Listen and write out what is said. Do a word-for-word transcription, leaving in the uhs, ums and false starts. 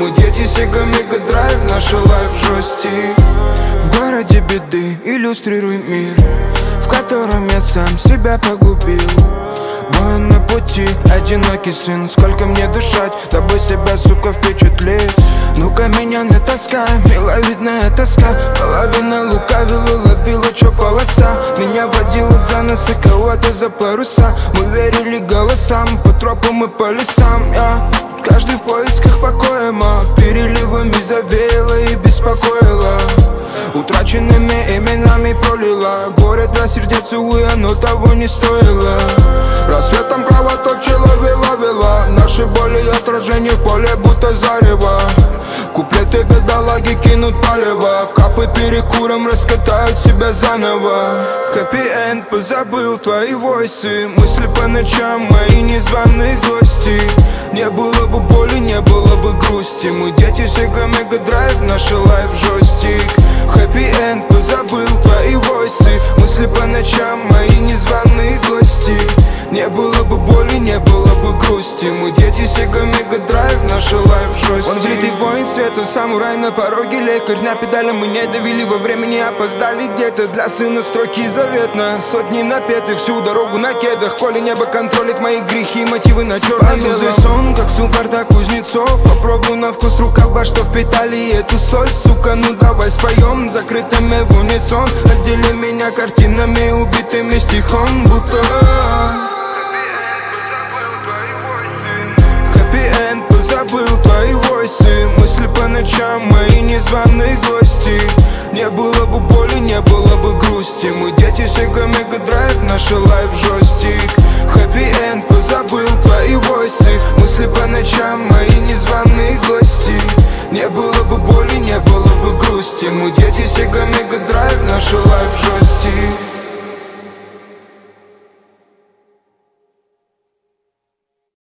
Мы дети Sega Mega Drive, наша лайф жестик. В городе беды иллюстрируй мир, в котором я сам себя погубил. Воин на пути, одинокий сын. Сколько мне дышать, дабы себя, сука, впечатлить? Ну-ка меня не таскай, миловидная тоска. Половина лукавила, ловила, чё полоса. Меня водила за нос и кого-то за паруса. Мы верили голосам по тропам и по лесам. Я каждый в поисках покоя, ма. Переливами завеяла и беспокоила. Утраченными именами пролила горе для сердец, увы, оно того не стоило. Рассветом кровоточила, вела-вела наши боли и отражения в поле, будто зарево. Куплеты бедолаги кинут палево, капы перекуром раскатают себя заново. Хэппи-энд, позабыл твои войсы, мысли по ночам, мои незваные гости. Не было бы боли, не было бы грусти. Мы дети Sega Mega Drive, наша лайф жестик. Хэппи-энд, позабыл твои войсы, мысли по ночам, мои незваные гости. Не было бы боли, не было бы грусти. Мы дети Sega Mega Drive, наша лайф жестик. Он влитый воин света, самурай на пороге, лекарь на педалях. Мы не давили во времени, опоздали где-то. Для сына строки заветно, сотни напетых, всю дорогу на кедах. Коли небо контролит мои грехи, мотивы на черном белом. Сон, как Спарта Кузнецов. Попробуй на вкус рукава, что впитали эту соль. Сука, ну давай споем закрытыми в унисон. Отдели меня картинами, убитыми стихом, будто хэппи-энд, позабыл твои войсы, мысли по ночам, мои незваные гости. Не было бы боли, не было бы грусти. Мы дети Sega Mega Drive, наша лайф жестик. Хэппи-энд, позабыл твои войсы,